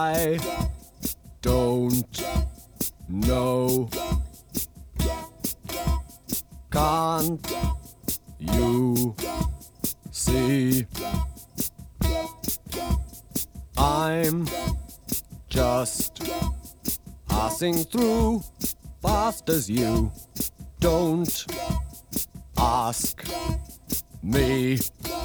I don't know. Can't you see? I'm just passing through, fast as you. Don't ask me.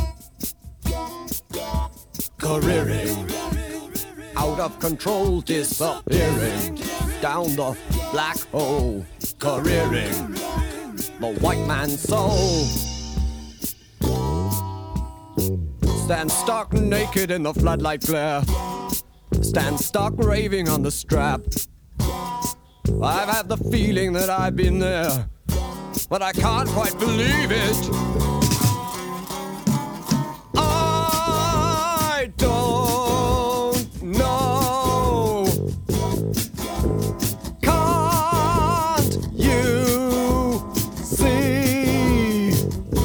Careering, out of control, disappearing down the black hole. Careering, the white man's soul. Stand stark naked in the floodlight glare. Stand stark raving on the strap. I've had the feeling that I've been there, but I can't quite believe it. I don't know. Can't you see?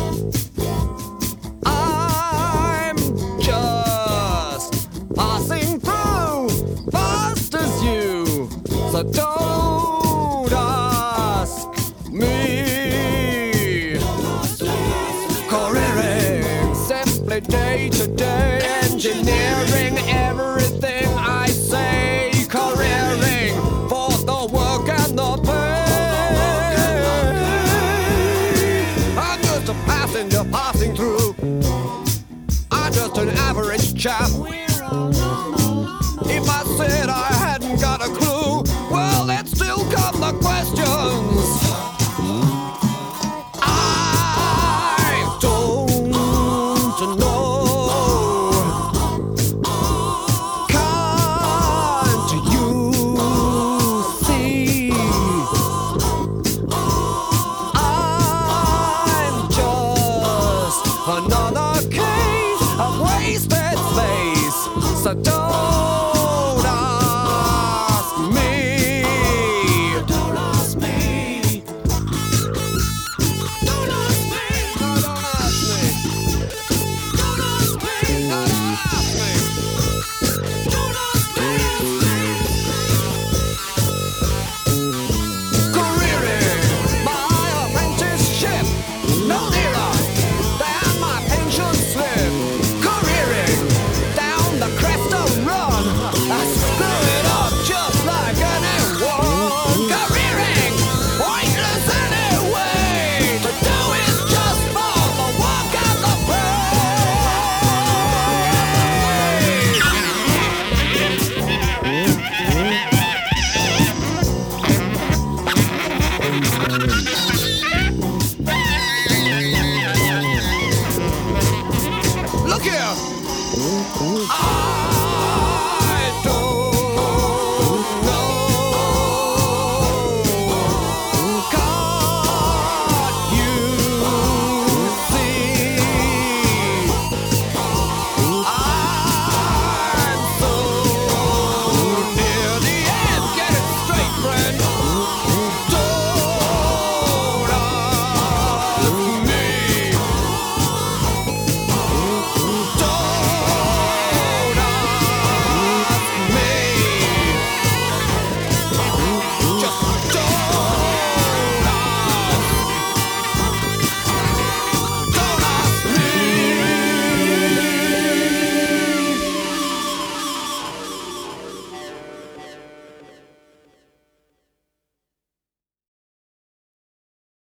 I'm just passing through, fast as you. So don't ask me. Careering, simply day to day, engineering everything I say. Careering for the work and the pay. I'm just a passenger passing through. I'm just an average chap. If I said I hadn't got a clue, well, let's still come the questions. I don't know. Can't you see? I'm just another case of wasted space. So don't